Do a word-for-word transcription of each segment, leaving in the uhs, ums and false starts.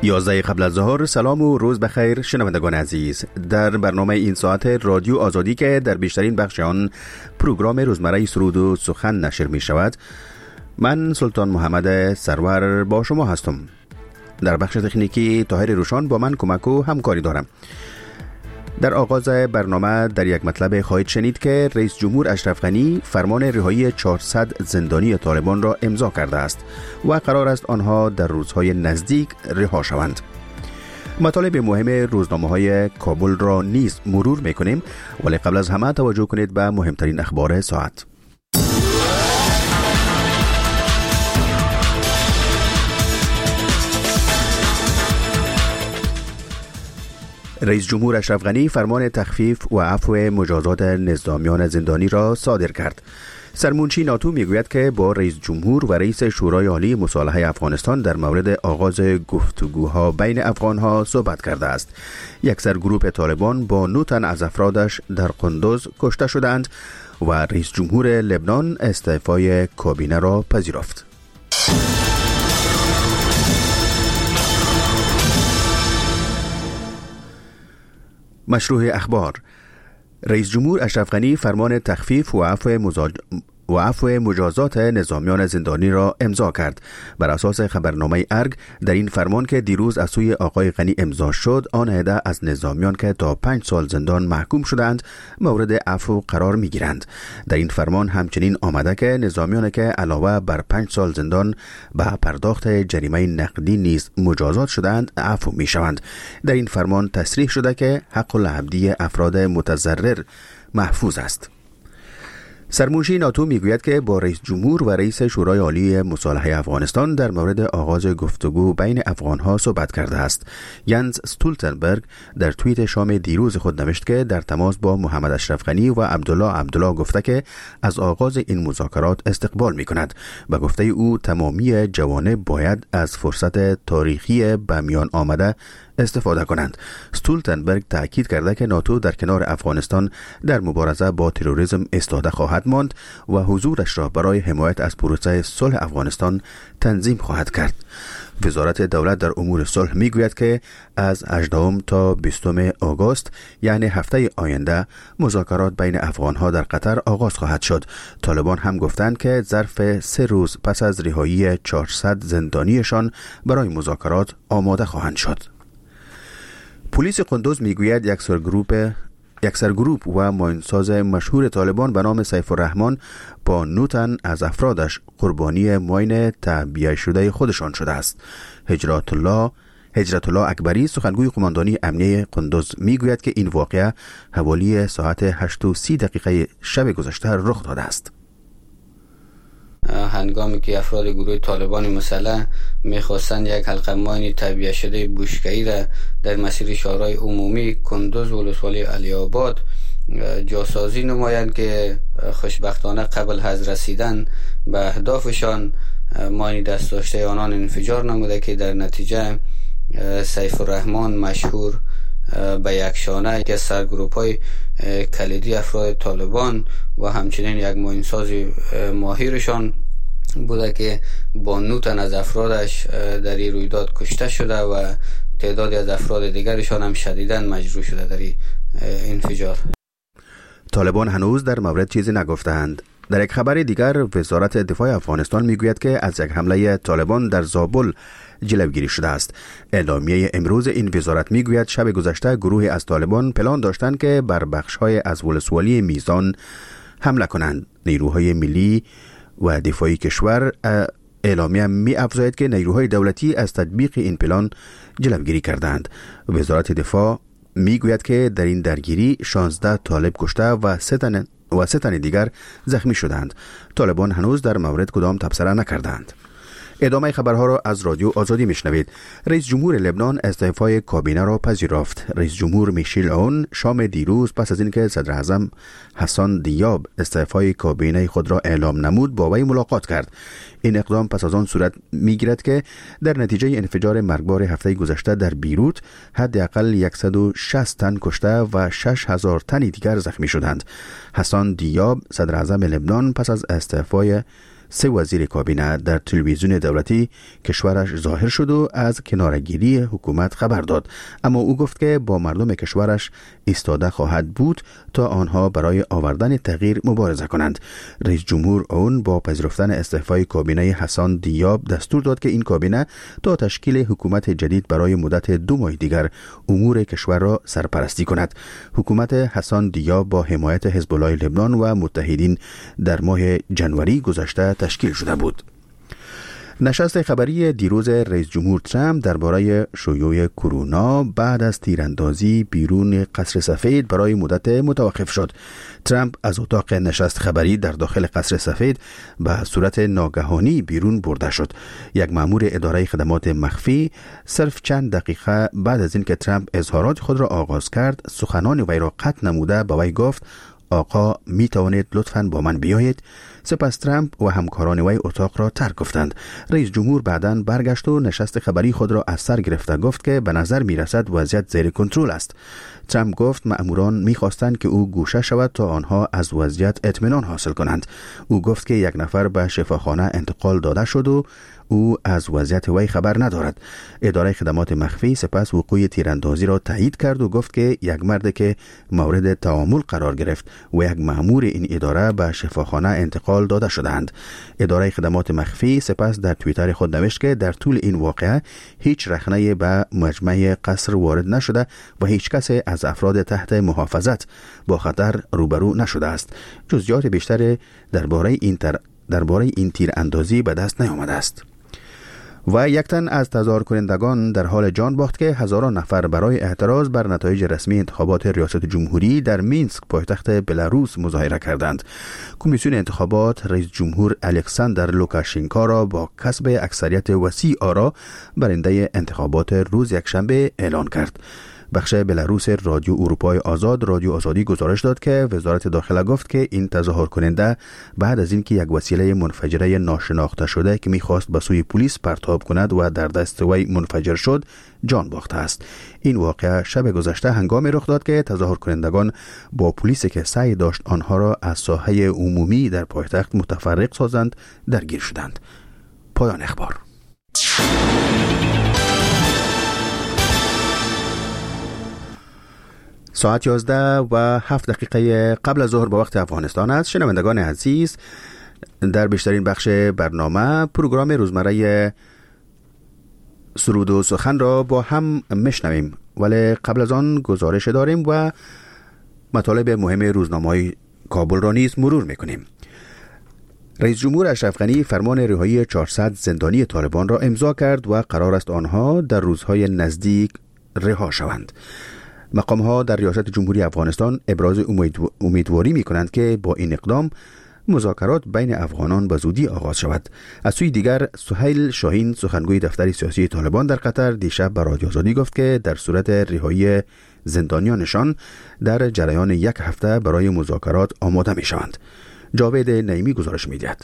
یازده قبل از ظهر. سلام و روز بخیر شنوندگان عزیز. در برنامه این ساعت رادیو آزادی که در بیشترین بخش آن پروگرام روزمره سرود و سخن نشر می شود، من سلطان محمد سرور با شما هستم. در بخش تکنیکی طاهر روشان با من کمک و همکاری دارم. در آغاز برنامه در یک مطلب خواهید شنید که رئیس جمهور اشرف غنی فرمان رهایی چهارصد زندانی طالبان را امضا کرده است و قرار است آنها در روزهای نزدیک رها شوند. مطالب مهم روزنامه‌های کابل را نیز مرور می‌کنیم، ولی قبل از همه توجه کنید به مهمترین اخبار ساعت. رئیس جمهور اشرف غنی فرمان تخفیف و عفو مجازات نظامیان زندانی را صادر کرد. سرمنشی ناتو میگوید که با رئیس جمهور و رئیس شورای عالی مصالحه افغانستان در مورد آغاز گفتگوها بین افغانها صحبت کرده است. یک سرگروه طالبان با نه تن از افرادش در قندوز کشته شدند و رئیس جمهور لبنان استعفای کابینه را پذیرفت. مشروع اخبار. رئیس جمهور اشرف غنی فرمان تخفیف و عفو مزاج... و عفو مجازات نظامیان زندانی را امضا کرد. بر اساس خبرنامه ارگ، در این فرمان که دیروز از سوی آقای غنی امضا شد، آن عده از نظامیان که تا پنج سال زندان محکوم شدند مورد عفو قرار می گیرند. در این فرمان همچنین آمده که نظامیان که علاوه بر پنج سال زندان به پرداخت جریمه نقدی نیز مجازات شدند عفو می شوند. در این فرمان تصریح شده که حق العبدی افراد متضرر محفوظ است. سرمنشی ناتو میگوید که با رئیس جمهور و رئیس شورای عالی مصالحه افغانستان در مورد آغاز گفتگو بین افغانها صحبت کرده است. ینز استولتنبرگ در توییت شام دیروز خود نوشت که در تماس با محمد اشرف غنی و عبدالله عبدالله گفته که از آغاز این مذاکرات استقبال می کند. به گفته او تمامی جوانب باید از فرصت تاریخی به میان آمده استفاده کنند. استولتنبرگ تأکید کرده که ناتو در کنار افغانستان در مبارزه با تروریسم ایستاده خواهد ماند و حضورش را برای حمایت از پروسه صلح افغانستان تنظیم خواهد کرد. وزارت دولت در امور صلح میگوید که از هجدهم تا بیستم آگوست یعنی هفته آینده مذاکرات بین افغانها در قطر آغاز خواهد شد. طالبان هم گفتند که ظرف سه روز پس از رهایی چهارصد زندانیشان برای مذاکرات آماده خواهند شد. پلیس قندوز میگوید یک سرگروه یک سرگروپ و معاونساز مشهور طالبان به نام سیف الرحمن با نه تن از افرادش قربانی معاین تعبیه شده خودشان شده است. هجرت الله هجرت الله اکبری سخنگوی قماندانی امنیه قندوز میگوید که این واقعه حوالی ساعت هشت و سی دقیقه شب گذشته رخ داده است. هنگامی که افراد گروه طالبان مسلح میخواستند یک حلقه ماین تعبیه شده بوشکه‌ای را در مسیر شهرهای عمومی کندوز و ولسوالی علی آباد جاسازی نمایند که خوشبختانه قبل از رسیدن به اهدافشان ماین دست داشته آنان انفجار نموده که در نتیجه سیف الرحمن مشهور به یک شانه که سرگروپ‌های کلیدی افراد طالبان و همچنین یک معاونساز ماهرشان بوده که با نه تن از افرادش در این رویداد کشته شده و تعدادی از افراد دیگرشان هم شدیداً مجروح شده در این انفجار. طالبان هنوز در مورد چیزی نگفتند. در یک خبر دیگر، وزارت دفاع افغانستان میگوید که از یک حمله طالبان در زابل جلوگیری شده است. اعلامیه امروز این وزارت میگوید شب گذشته گروهی از طالبان پلان داشتند که بر بخش‌های از ولسوالی میزان حمله کنند. نیروهای ملی و دفاعی کشور اعلامیه می افزاید که نیروهای دولتی از تطبیق این پلان جلوگیری کردند. وزارت دفاع میگوید که در این درگیری شانزده طالب کشته و سه تن و سه تن دیگر زخمی شدند. طالبان هنوز در مورد کدام تبصره نکردند. ادامه خبرها را از رادیو آزادی میشنوید. رئیس جمهور لبنان استعفای کابینه را پذیرفت. رئیس جمهور میشیل اون شام دیروز پس از اینکه صدر اعظم حسن دیاب استعفای کابینه خود را اعلام نمود با وی ملاقات کرد. این اقدام پس از آن صورت میگیرد که در نتیجه انفجار مرگبار هفته گذشته در بیروت حداقل صد و شصت تن کشته و شش هزار تن دیگر زخمی شدند. حسن دیاب صدر اعظم لبنان پس از استعفای سه وزیر کابینه در تلویزیون دولتی کشورش ظاهر شد و از کنارگیری حکومت خبر داد، اما او گفت که با مردم کشورش ایستاده خواهد بود تا آنها برای آوردن تغییر مبارزه کنند. رئیس جمهور اون با پذیرفتن استعفای کابینه حسن دیاب دستور داد که این کابینه تا تشکیل حکومت جدید برای مدت دو ماه دیگر امور کشور را سرپرستی کند. حکومت حسن دیاب با حمایت حزب الله لبنان و متحدین در ماه جنوری گذشته تشکیل شده بود. نشست خبری دیروز رئیس جمهور ترامپ درباره شیوع کرونا بعد از تیراندازی بیرون قصر سفید برای مدت متوقف شد. ترامپ از اتاق نشست خبری در داخل قصر سفید به صورت ناگهانی بیرون برده شد. یک مأمور اداره خدمات مخفی صرف چند دقیقه بعد از اینکه ترامپ اظهارات خود را آغاز کرد، سخنان وی را قطع نموده به وی گفت: آقا می توانید لطفاً با من بیایید؟ سپس ترامپ و همکاران وی اتاق را ترک گفتند. رئیس جمهور بعداً برگشت و نشست خبری خود را از سر گرفته گفت که به نظر می رسد وضعیت زیر کنترل است. ترامپ گفت مأموران می خواستند که او گوشه شود تا آنها از وضعیت اطمینان حاصل کنند. او گفت که یک نفر به شفاخانه انتقال داده شد و او از وضعیت وی خبر ندارد. اداره خدمات مخفی سپس وقوع تیراندازی را تایید کرد و گفت که یک مرد که مورد تعامل قرار گرفت و یک مأمور این اداره به شفاخانه انتقال داده شدند. اداره خدمات مخفی سپس در توییتر خود نوشت که در طول این واقعه هیچ رخنه‌ای به مجمع قصر وارد نشده و هیچ کس از افراد تحت محافظت با خطر روبرو نشده است. جزئیات بیشتر درباره این تر... درباره این تیراندازی به دست نیامده است. و یک تن از تظاهر کنندگان در حال جان باخت که هزاران نفر برای اعتراض بر نتایج رسمی انتخابات ریاست جمهوری در مینسک پایتخت بلاروس مظاهره کردند. کمیسیون انتخابات رئیس جمهور الکساندر لوکاشنکو را با کسب اکثریت وسیع آرا برنده انتخابات روز یکشنبه اعلان کرد. بخش بلاروس رادیو اروپای آزاد رادیو آزادی گزارش داد که وزارت داخله گفت که این تظاهر کننده بعد از اینکه یک وسیله منفجره ناشناخته شده که می‌خواست به سوی پلیس پرتاب کند و در دست وی منفجر شد جان باخته است. این واقعه شب گذشته هنگامی رخ داد که تظاهر کنندگان با پلیسی که سعی داشت آنها را از ساحه عمومی در پایتخت متفرق سازند درگیر شدند. پایان اخبار. ساعت یازده و هفت دقیقه قبل از ظهر به وقت افغانستان است. شنوندگان عزیز، در بیشترین بخش برنامه پروگرام روزمره سرود و سخن را با هم میشنویم، ولی قبل از آن گزارش داریم و مطالب مهم روزنامه‌های کابل را نیز مرور میکنیم. رئیس جمهور اشرف غنی فرمان رهایی چهارصد زندانی طالبان را امضا کرد و قرار است آنها در روزهای نزدیک رها شوند. مقام‌ها در ریاست جمهوری افغانستان ابراز امیدواری می‌کنند که با این اقدام مذاکرات بین افغانان به زودی آغاز شود. از سوی دیگر سهیل شاهین سخنگوی دفتر سیاسی طالبان در قطر دیشب به رادیو آزادی گفت که در صورت رهایی زندانیانشان در جریان یک هفته برای مذاکرات آماده می‌شوند. جاوید نعیمی گزارش می‌دهد.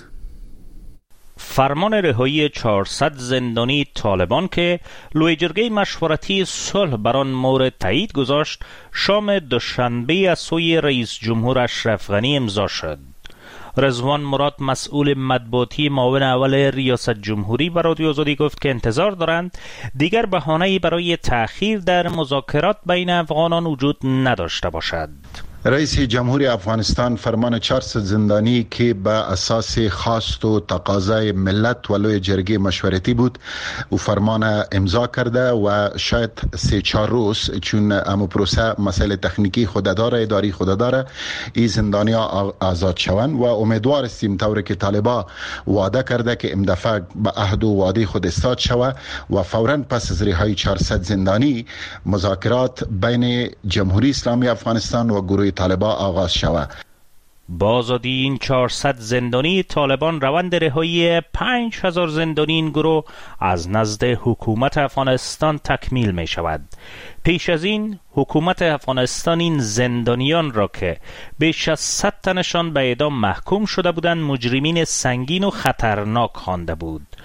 فرمان رهایی چهارصد زندانی طالبان که لوی جرگه مشورتی صلح بر آن مورد تایید گذاشت، شام دوشنبه از سوی رئیس جمهور اشرف غنی امضا شد. رضوان مراد مسئول مطبوعاتی معاون اول ریاست جمهوری به رادیو آزادی گفت که انتظار دارند دیگر بهانه‌ای برای تأخیر در مذاکرات بین افغانان وجود نداشته باشد. رئیس جمهوری افغانستان فرمان چهارصد زندانی که به اساس خواست و تقاضای ملت و لوی جرگه مشورتی بود او فرمان امضا کرده و شاید سه چهار روز چون امو پروسه مسئله تکنیکی خود داره اداری خود داره این زندانی ها آزاد شوند و امیدوار استیم طوری که طالبا وعده کرده که این دفعه به عهد و وعده خود استاد شوه و فوراً پس از رهایی چهارصد زندانی مذاکرات بین جمهوری اسلامی افغانستان و گروه طالبان آغاز شود. با آزادی این چهارصد زندانی طالبان روند رهایی پنج هزار زندانی این گروه از نزد حکومت افغانستان تکمیل می شود. پیش از این حکومت افغانستان این زندانیان را که بیش از صد تنشان به اعدام محکوم شده بودند مجرمین سنگین و خطرناک خوانده بود.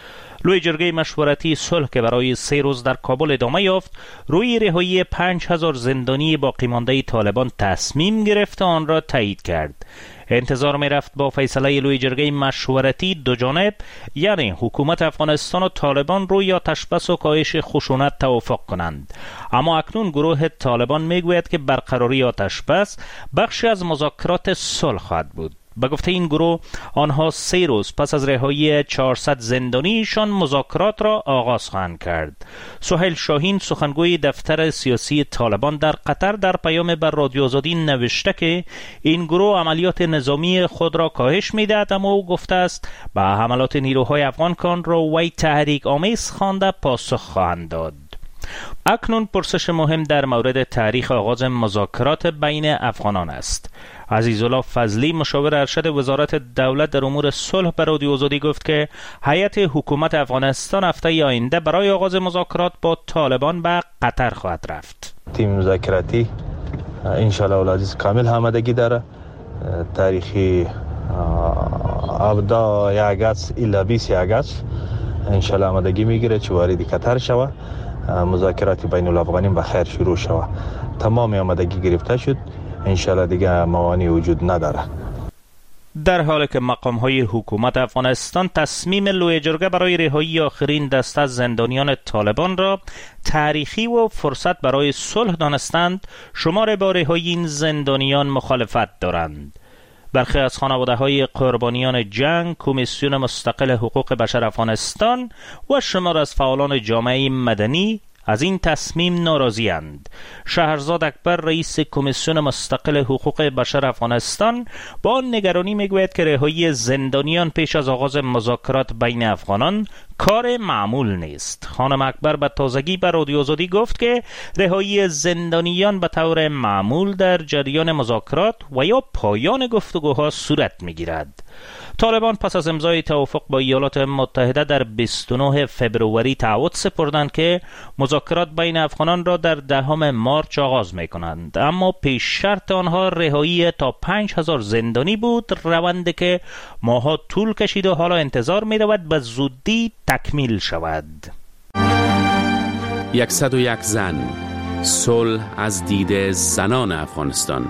لوی جرگه مشورتی صلح که برای سه روز در کابل ادامه یافت روی رهایی پنج هزار زندانی باقی مانده طالبان تصمیم گرفت و آن را تایید کرد. انتظار می رفت با فیصله لوی جرگه مشورتی دو جانب یعنی حکومت افغانستان و طالبان روی آتش بس و کاهش خشونت توافق کنند، اما اکنون گروه طالبان می گوید که برقراری آتش بس بخشی از مذاکرات صلح خواهد بود. به گفته این گروه آنها سه روز پس از رهایی چهارصد زندانیشان مذاکرات را آغاز خواهند کرد. سهیل شاهین سخنگوی دفتر سیاسی طالبان در قطر در پیام بر رادیو آزادی نوشته که این گروه عملیات نظامی خود را کاهش می‌دهد، اما او گفته است به حملات نیروهای افغان کان را وی تحریک آمیز خوانده پاسخ خواهند داد. اکنون پرسش مهم در مورد تاریخ آغاز مذاکرات بین افغانان است. عزیزالله فضلی مشاور ارشد وزارت دولت در امور صلح به رادیو آزادی گفت که هیئت حکومت افغانستان هفته آینده برای آغاز مذاکرات با طالبان به قطر خواهد رفت. تیم مذاکراتی انشالله العزیز کامل آمادگی داره. تاریخی ابدا یک اگست الی بیست اگست انشالله آمادگی میگیره چه وارد قطر شوه، مذاکرات بین الافغانی به خیر شروع شوه. تمام آمادگی گرفته شد، انشالله دیگه موانعی وجود نداره. در حالی که مقام‌های حکومت افغانستان تصمیم لوی جرگه برای رهایی آخرین دسته از زندانیان طالبان را تاریخی و فرصت برای صلح دانستند، شمار با رهایی این زندانیان مخالفت دارند. برخی از خانواده‌های قربانیان جنگ، کمیسیون مستقل حقوق بشر افغانستان و شمار از فعالان جامعه مدنی از این تصمیم ناراضی‌اند. شهرزاد اکبر رئیس کمیسیون مستقل حقوق بشر افغانستان با نگرانی میگوید که رهایی زندانیان پیش از آغاز مذاکرات بین افغانان کار معمول نیست. خانم اکبر به تازگی به رادیو آزادی گفت که رهایی زندانیان به طور معمول در جریان مذاکرات و یا پایان گفتگوها صورت میگیرد. طالبان پس از امضای توافق با ایالات متحده در بیست و نه فوریه تعهد سپردند که مذاکرات بین افغانان را در دهم مارس آغاز می کنند، اما پیش شرط آنها رهایی تا پنج هزار زندانی بود، روندی که ماها طول کشید و حالا انتظار می رود به زودی تکمیل شود. صد و یک زن، صلح از دید زنان افغانستان.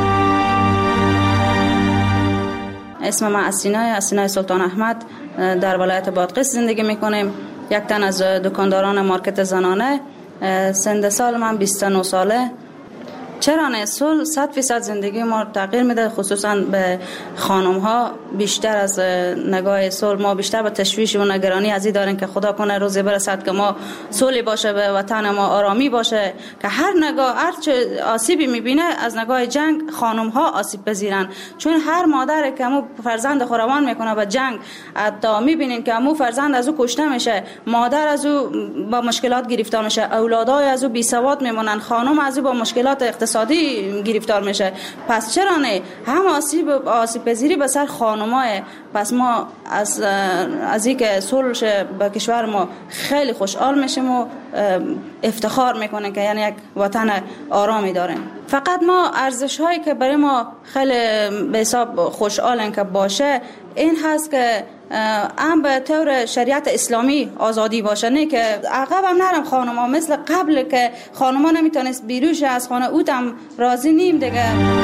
اسم من اسینای اسینای سلطان احمد، در ولایت بادغیس زندگی میکنیم. یک تن از دکانداران مارکت زنانه. سن سال من بیست و نه ساله. چرا نه؟ صلح صد فیصد زندگی ما تغییر میده، خصوصا به خانم ها بیشتر از نگاه صلح. ما بیشتر به تشویش و نگرانی ازی داریم که خدا کنه روزی برسد که ما صلح باشه، به وطن ما آرامی باشه، که هر نگاه هر چه آسیبی میبینه از نگاه جنگ خانم ها آسیب پذیرن. چون هر مادر که مو فرزند خوروان میکنه به جنگ، حتی میبینین که مو فرزند از او کشته میشه، مادر از او با مشکلات گرفتار میشه، اولادای از او بی سواد میمونن، خانم از او با مشکلات اقتصادی گرفتار میشه. پس چرا نه؟ هم آسیب آسیب پذیری به سر خانمای. پس ما از از اینکه صلح به کشور ما خیلی خوشحال میشیم و افتخار میکنیم که یعنی یک وطن آرامی داریم. فقط ما ارزش هایی که برای ما خیلی به حساب خوشحالن که باشه این هست که هم به طور شریعت اسلامی آزادی باشه، نه که عقب هم نرم خانم ها مثل قبل که خانم ها نمیتونست بیروش از خانه اوت هم راضی نیم دیگه.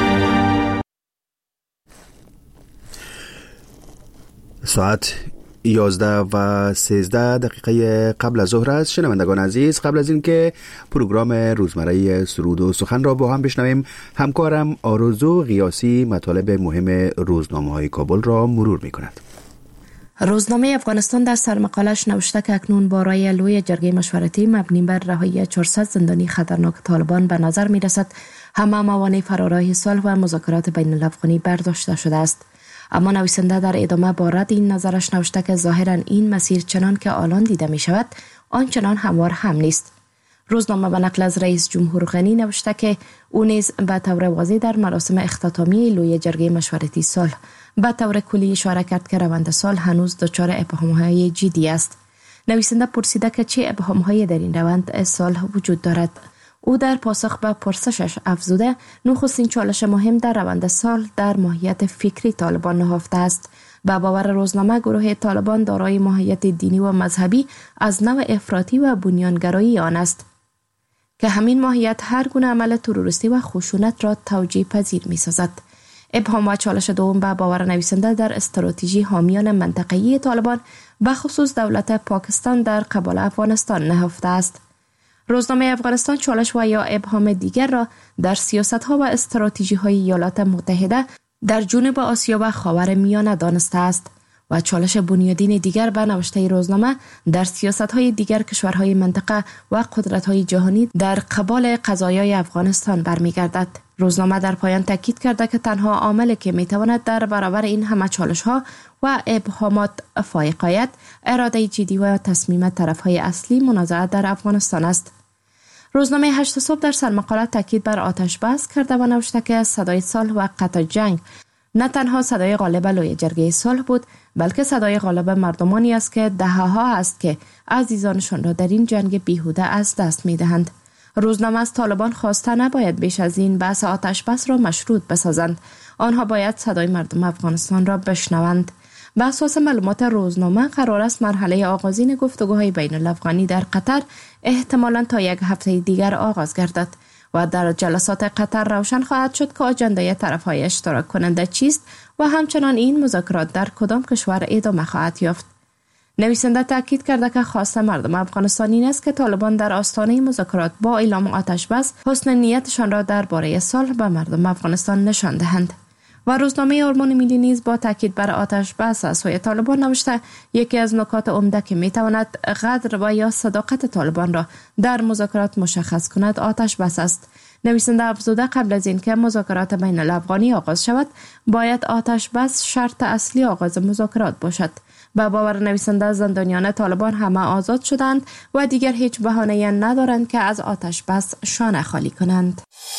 ساعت یازده و سیزده دقیقه قبل از ظهر است. شنوندگان عزیز، قبل از اینکه پروگرام روزمره سرود و سخن را با هم بشنویم، همکارم آرزو قیاسی مطالب مهم روزنامه‌های کابل را مرور می‌کند. روزنامه افغانستان در سرمقالش نوشته که اکنون با رأی لوی جرگه مشورتی مبنی بر رهایی چهارصد زندانی خطرناک طالبان به نظر می رسد همه موانع فرارای صلح و مذاکرات بین الافغانی برداشته شده است. اما نویسنده در ادامه با رد این نظرش نوشته که ظاهرا این مسیر چنان که الان دیده می شود آنچنان هموار هم نیست. روزنامه به نقل از رئیس جمهور غنی نوشته که او نیز به طور واضح در مراسم اختتامیه لوی جرگه مشورتی صلح به طور کلی اشاره کرد که روند صلح هنوز دچار ابهام‌های جدی است. نویسنده پرسیده که چه ابهام‌هایی در این روند صلح وجود دارد. او در پاسخ به پرسشش افزوده نخستین چالش مهم در روند صلح در ماهیت فکری طالبان نهفته است. به باور روزنامه، گروه طالبان دارای ماهیت دینی و مذهبی از نوع افراطی و بنیانگرایی آن است که همین ماهیت هر گونه عمل تروریستی و خشونت را توجیه پذیر می سازد. ابهام و چالش دوم به باور نویسنده در استراتژی حامیان منطقه‌ای طالبان به خصوص دولت پاکستان در قبال افغانستان نهفته است. روزنامه افغانستان چالش و یا ابهام دیگر را در سیاست‌ها و استراتژی‌های ایالات متحده در جنوب آسیا و خاورمیانه دانسته است و چالش بنیادین دیگر به نوشته روزنامه در سیاست‌های دیگر کشورهای منطقه و قدرت‌های جهانی در قبال قضایای افغانستان برمیگردد. روزنامه در پایان تاکید کرده که تنها عاملی که میتواند در برابر این همه چالش‌ها و ابهامات فائق آید، اراده جدی و تصمیم طرف‌های اصلی منازعه در افغانستان است. روزنامه هشت صبح در سرمقاله تاکید بر آتش بس کرده و نوشته که صدای صلح و قطع جنگ نه تنها صدای غالب لوی جرگه صلح بود، بلکه صدای غالب مردمانی است که دهه‌ها است که عزیزانشان را در این جنگ بیهوده از دست می‌دهند. روزنامه از طالبان خواسته نباید بیش از این بحث آتش بس را مشروط بسازند. آنها باید صدای مردم افغانستان را بشنوند. به اساس معلومات روزنامه قرار است مرحله آغازین گفتگوهای بین الافغانی در قطر احتمالاً تا یک هفته دیگر آغاز گردد و در جلسات قطر روشن خواهد شد که آجنده طرف‌های اشتراک کننده چیست و همچنان این مذاکرات در کدام کشور ادامه خواهد یافت. نویسنده تاکید کرده که خواست مردم افغانستان این است که طالبان در آستانه مذاکرات با اعلام آتش بس حسن نیتشان را درباره صلح به مردم افغانستان نشان دهند. و روزنامه آرمان ملی نیز با تاکید بر آتش بس از سوی طالبان نوشته یکی از نکات عمده که میتواند قدر و یا صداقت طالبان را در مذاکرات مشخص کند آتش بس است. نویسنده افزوده قبل از اینکه مذاکرات بین الافغانی آغاز شود باید آتش بس شرط اصلی آغاز مذاکرات باشد. به باور نویسنده زندانیان طالبان همه آزاد شدند و دیگر هیچ بهانه‌ای ندارند که از آتش بس شانه خالی کنند.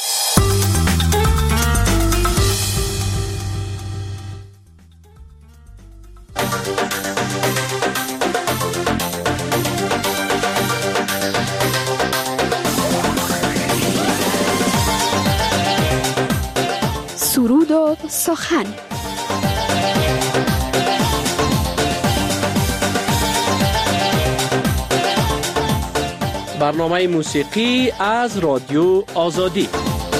سرود و سخن. برنامه موسیقی از رادیو آزادی.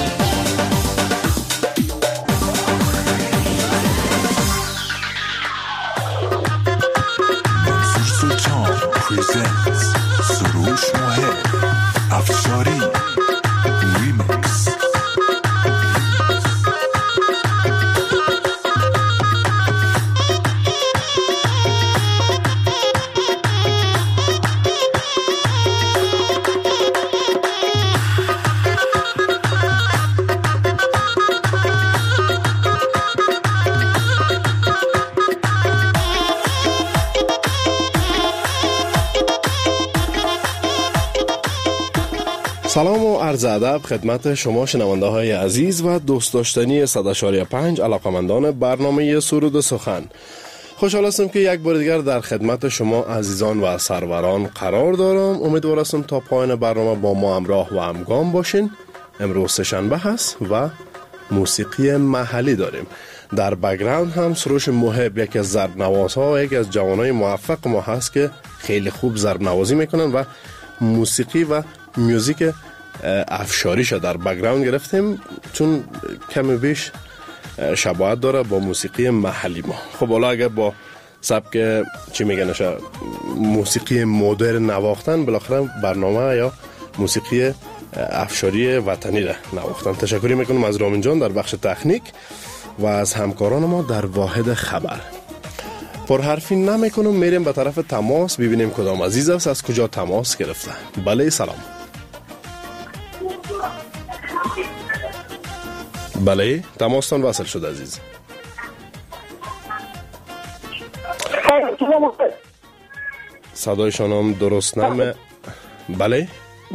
سروش مهم افشاری ریمیکس. سلام و عرض ادب خدمت شما شنونده های عزیز و دوست داشتنی صد و پنج علاقمندان برنامه سرود و سخن. خوشحال هستم که یک بار دیگر در خدمت شما عزیزان و سروران قرار دارم. امیدوار هستم تا پایان برنامه با ما همراه و همگام باشین. امروز سه‌شنبه هست و موسیقی محلی داریم. در بک‌گراند هم سروش محب، یکی از ضرب نوازها، یکی از جوانای موفق ما هست که خیلی خوب ضرب نوازی میکنن و موسیقی و میوزیک افشاریش در بک‌گراند گرفتیم چون کمی بیش شباهت داره با موسیقی محلی ما. خب حالا اگر با سبک چی میگنش موسیقی مدرن نواختن، بالاخره برنامه یا موسیقی افشاری وطنی را نواختن. تشکری میکنم از رامین جان در بخش تکنیک و از همکاران ما در واحد خبر. پرحرفی نمیکنم، میریم به طرف تماس ببینیم کدام عزیز است از کجا تماس گرفته. بله سلام. بله تماستان وصل شد عزیز. صدایشان هم درست نمه. بله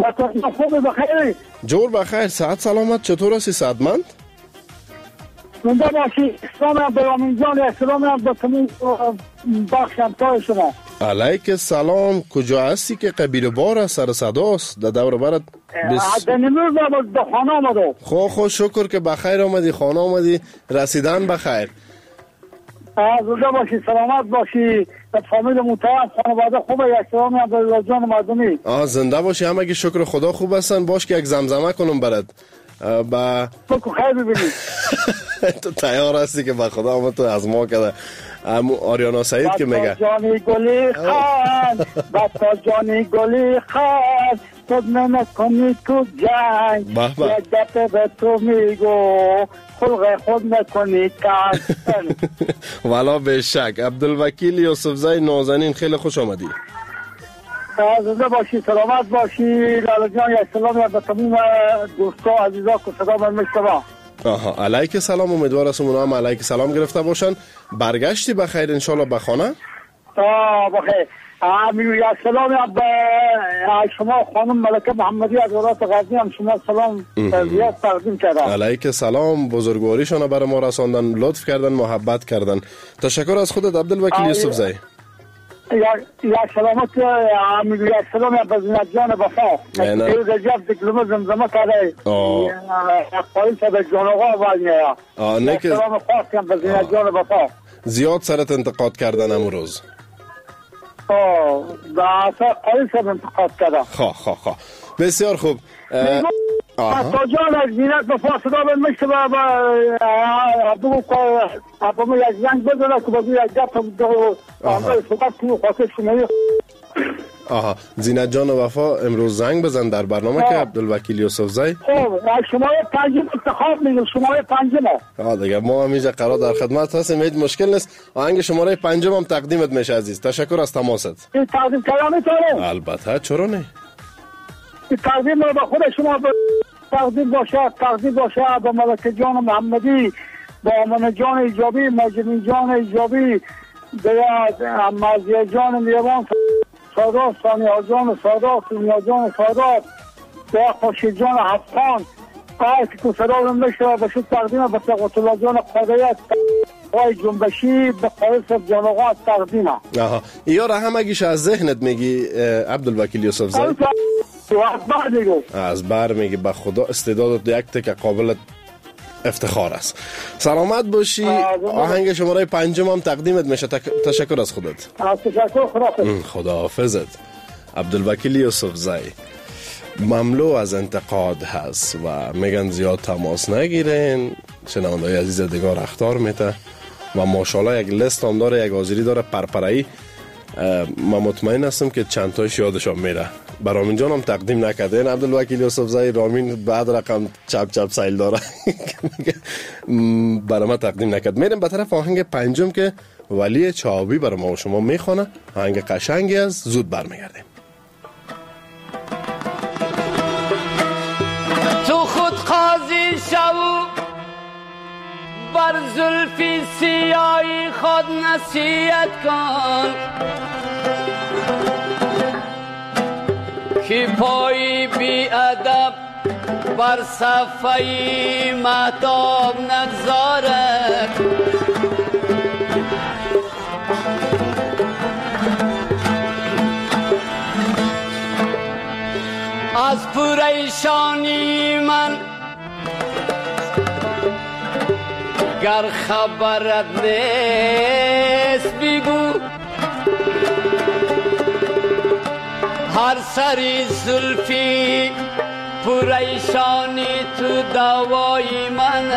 جور بخیر، صحت سلامت، چطور هستی صحتمند؟ زنده باشی. اسلام برامین جان، اسلام به تمام بخش همتای شما. علیک سلام. کجا هستی که قبیل بار سر صداست در دور برد؟ بس... دنیمور به خانه آمده. خو خو شکر که بخیر آمدی، خانه آمدی، رسیدن بخیر. زنده باشی، سلامت باشی، فامیل محترم، خانواده خوبه، یک سلام میاد به جان مردمی. آه زنده باشی، همگی شکر خدا خوب هستن. باش که یک زمزمه کنم برات. با تو خیر ببینید. تو تیار هستی که با خدا هم تو از ما کرده. امو آریانا سعید که میگه جانی گلی خان، بطا جانی گلی خان، تو نکنی تو جنگ، یک دفعه به تو میگو خلق خود نکنی کن. والا به شک. عبدالوکیل یوسفزی نازنین خیلی خوش آمدی. زنده باشی، سلامت باشی. لالا جان یک سلام به تمام دوستا عزیزا که صدا من میشنوه. آها علیک سلام، امیدوار است اونا هم علیک سلام گرفته باشن. برگشتی بخیر انشالله به خانه؟ آه بخیر. امیر یک سلام به شما خانم ملکه محمدی از ولایت غزنی، هم شما سلام زیاد تقدیم کردم. علیک سلام، بزرگواریشان برای ما رساندن، لطف کردن، محبت کردن. تشکر از خودت عبدالوکیل یوسفزی. یک سلامت امیر یک سلام به زینت جان وفا. نه رجب دیپلم زمزمه کرده. آه. خواهی به جان آقا وانیا. آه نه که سلام خاص به زینت جان وفا. زیاد سرت انتقاد کردن امروز. آه با خواهی سر انتقاد کردن. خواه خواه خواه بسیار خوب. تا جان از زینت وفا صدا به مشت با بگو که اپامو یک زنگ بزنه که بگو یک جب دو آمده صحبت کنو خواهد شمایی. آها زینت جان وفا امروز زنگ بزن در برنامه که عبدالوکیل یوسفزی. خب شماره پنجم انتخاب میگم، شماره پنجم. آه دیگه ما همیشه قرار در خدمت هستیم، هیچ مشکل نیست. آهنگ شماره پنجم هم تقدیمت میشه عزیز. تشکر از تماست. این تقدیم کردن میتونه؟ البته چرا نه. این تقدیم رو به خود شما تقدیم باشه، تقدیم باشه به ملکه جان محمدی، با امن جان ایجابی، مجنون جان ایجابی، به مرزیه جان میوان سادات، ثانیه جان سادات، سونیا جان سادات، به خوشی جان حفان، آی که تو صدا رو میشه به شد تقدیم به سقوط الله جان قادیت پای جنبشی به قایص جان آقا تقدیم. آها یا را همگیش از ذهنت میگی عبدالوکیل یوسفزی؟ از بر میگی. به خدا استعدادت یک تک قابل افتخار است. سلامت باشی. آهنگ شماره پنجم هم تقدیمت میشه. تشکر از خودت. تشکر، خداحافظ. خداحافظت. عبدالوکیل یوسفزی مملو از انتقاد هست و میگن زیاد تماس نگیرین، شنونده‌های عزیز دیگر اخطار میته و ماشاءالله یک لیست هم داره، یک حاضری داره پرپرایی. من مطمئن هستم که چند تایش یادشان میره. برامین جان هم تقدیم نکردین عبدالوکیل یوسفزی. رامین بعد رقم چپ چپ سایل داره برای ما تقدیم نکرد. میریم به طرف آهنگ پنجم که ولی چابی برای ما و شما میخونه. آهنگ قشنگی از زود برمیگردیم. تو خود قاضی شو بر زلفی سیاهی خود نصیحت کن که پای بی ادب بر صفحه مهتاب نگذارد. از پریشانی من گر خبرت نیست بگو، هر سری زلفی پریشانی تو دوای من.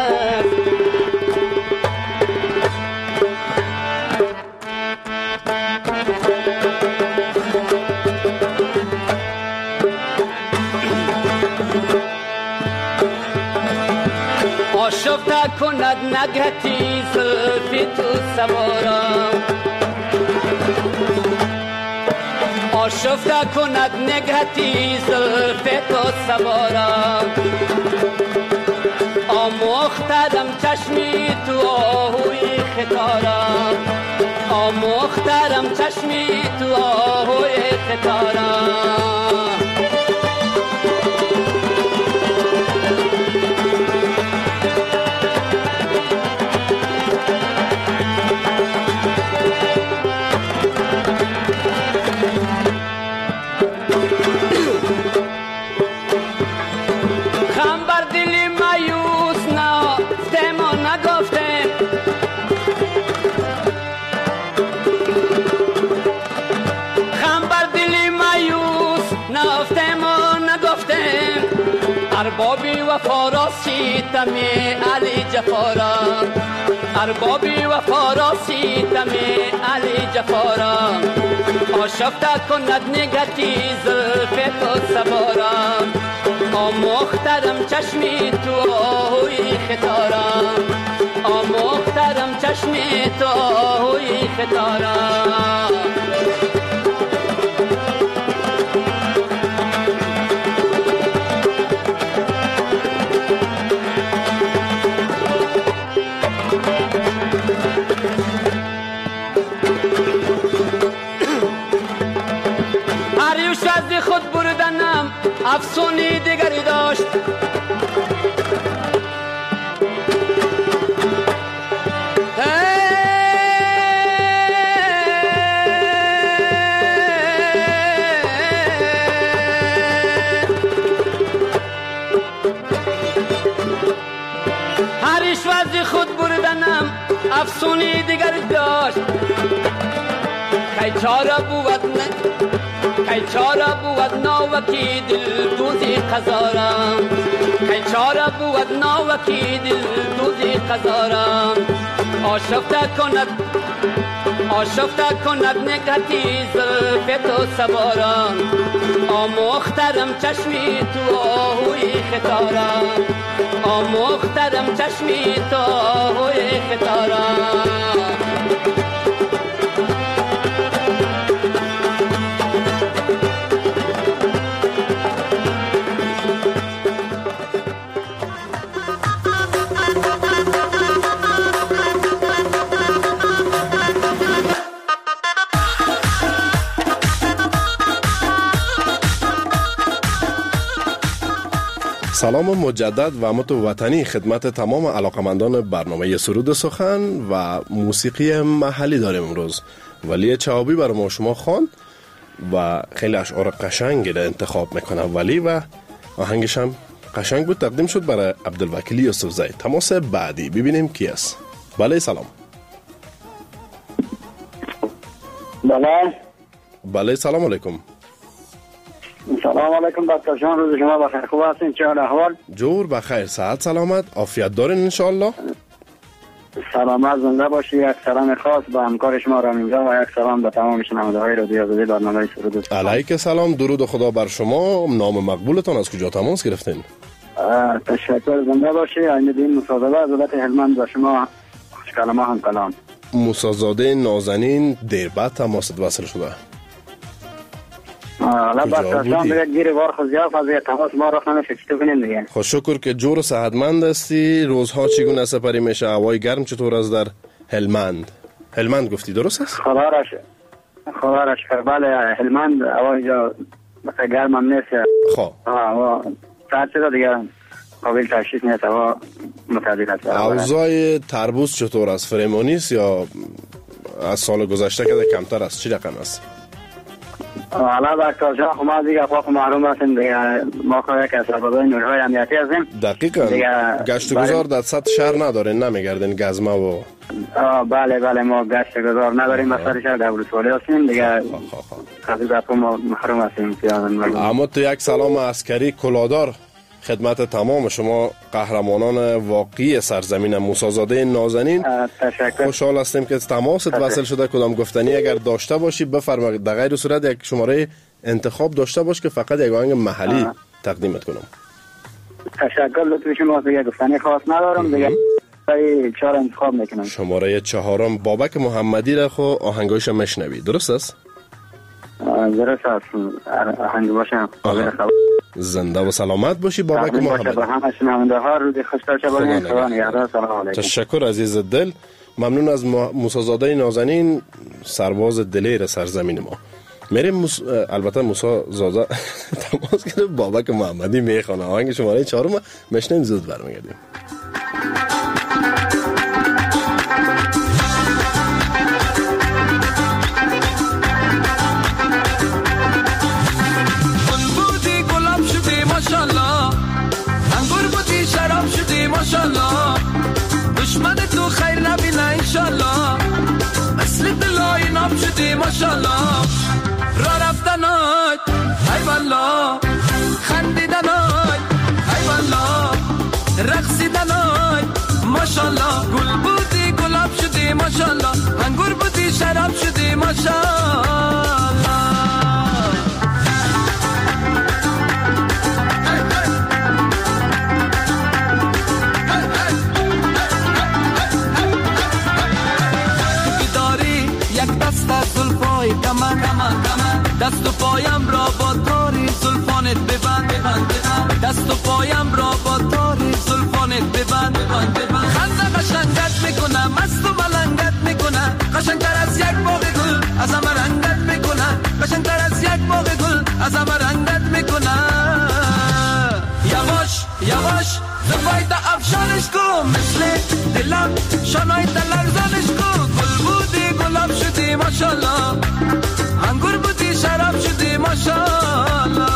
آشفته کند نگهتی زلفی تو سوارم، آشفته کند نگهتی زلفی تو سوارم. آموختم چشمی تو آهوی خطارم، آموختم چشمی تو آهوی خطارم. اربابی وفا را ستم علی جفارا اربابی وفا را ستم علی جفارا آشفته کند نگتی زلف تو سوارا آموخترم چشمی تو آهوی خطارا آموخترم چشمی تو آهوی خطارا هریوش از خود بردنم افسونی دیگری داشت هریش وزی خود بردنم افسونی دیگری داشت کی چاره بود نه کی چاره بود ناوکی دل دوزی قزارم کی چاره بود ناوکی دل دوزی قزارم آشفته کند آشفته کند نگهتی زلف تو سوارم آموخترم چشمی تو آهوی خطارم آموخترم چشمی تو آهوی خطارم سلام مجدد و متوطنی خدمت تمام علاقمندان برنامه سرود سخن و موسیقی محلی داریم امروز. ولی چهابی برای ما شما خواند و خیلی اشعار قشنگی را انتخاب میکنه ولی و آهنگش هم قشنگ بود، تقدیم شد برای عبدالوکیل یوسفزی. تماس بعدی ببینیم کی است. بله سلام. بله بله سلام علیکم. سلام علیکم دکتر جان، روز شما بخیر. خوب هستین؟ چه احوال؟ جور بخیر، صحت سلامت، عافیت دارین ان شاء الله. سلامت زنده باشی. یک سلام خاص به همکار شما رامینجا و یک سلام به تمام شنونده‌های رادیو آزادی برنامه سرود. علیک سلام، درود خدا بر شما. نام مقبولتان از کجا تماس گرفتین؟ تشکر، زنده باشی. این مصاحبه از دولت هلمند و شما خوشکلام هم کلام. موسازاده نازنین دیر بعد تماست وصل شده. حالا بس جان دیگه گیر وار خزیاف از تماس ما رو خانه شکست کنیم دیگه. خوش شکر که جور و صحتمند هستی. روزها چگونه سپری میشه؟ هوای گرم چطور است در هلمند؟ هلمند گفتی درست است؟ خدا را شکر. خدا را شکر. بله هلمند هوای جا مثلا گرم هم نیست. خب هوا ساعت شده دیگه قابل تشخیص نیست. هوا متعدل است. اوضاع تربوز چطور است؟ فریمانی است یا از سال گذشته که کمتر است؟ چی رقم است؟ حالا دکتر جان ما دیگه افاق محروم هستیم دیگه. ما که یک از سربازای نیروهای امنیتی هستیم. دقیقاً گشت گذار در سطح شهر ندارین، نمیگردین گزمه و بله بله ما گشت گذار نداریم. مثلا شهر در ولسوالی هستیم دیگه. خیلی دفعه ما محروم هستیم. اما تو یک سلام عسکری کلادار خدمت تمام شما قهرمانان واقعی سرزمین موسازاده نازنین. تشکر. خوشحال هستیم که تماست وصل شده. کدام گفتنی اگر داشته باشی بفرمایید. در غیر صورت یک شماره انتخاب داشته باش که فقط یک آهنگ محلی آه. تقدیمت کنم. تشکر. لطفا شما دیگه گفتنی خاص ندارم دیگه. چهار انتخاب میکنم. شماره چهارم بابک محمدی را خو آهنگایش مشنوی. درست است؟ درست است. آهنگ باشه. زنده و سلامت باشی بابک محمدی. به همه شنونده‌ها روز خوش داشته باشید. خدا نگهدار. سلام علیکم. تشکر عزیز دل. ممنون از موسازاده نازنین، سرباز دلیر سرزمین ما. میریم موس... البته موسی زاده تماس کرده بابک محمدی میخونه آهنگ شماره چهارم مشنیم زود برمیگردیم. ماشاءالله دشمن تو خیر نبینه انشالله مثل دلای نام شدی ماشاءالله را رفتنات ای والله خندیدنات ای والله دست و پایم را با تاری زلفانت ببند دست و پایم را با تاری زلفانت ببند خنده قشنگت میکنه مست و ملنگت میکنه قشنگتر از یک باغ گل از همه رنگت میکنه قشنگتر از یک باغ گل از همه رنگت میکنه یواش یواش زفایت افشانش کو مثل دلم شانای تلرزانش کو گل بودی گلاب شدی ماشالله انگور بودی شراب شدی ماشالله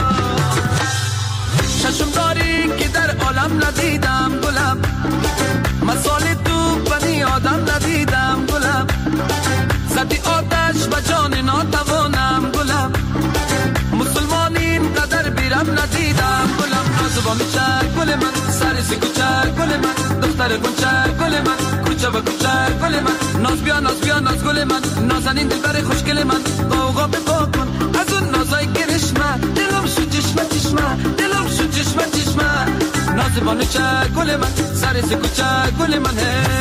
چشم داری که در عالم ندیدم گلم مثال تو بنی آدم ندیدم گلم زدی آتش و جان ناتوانم گلم مسلمان این قدر بیرم ندیدم گلم نازوان چر گل من سرسی کوچر گل من دختر گنچر گل من کوچه و کوچر گل من ناز بیا ناز بیا ناز گل من نازنین دلبر خوشگل من قوقا بپا کن از اون نازای کرشمه دلم شو چشمه چشمه دلم شو چشمه چشمه نازوان چر گل من سرسی کوچر گل من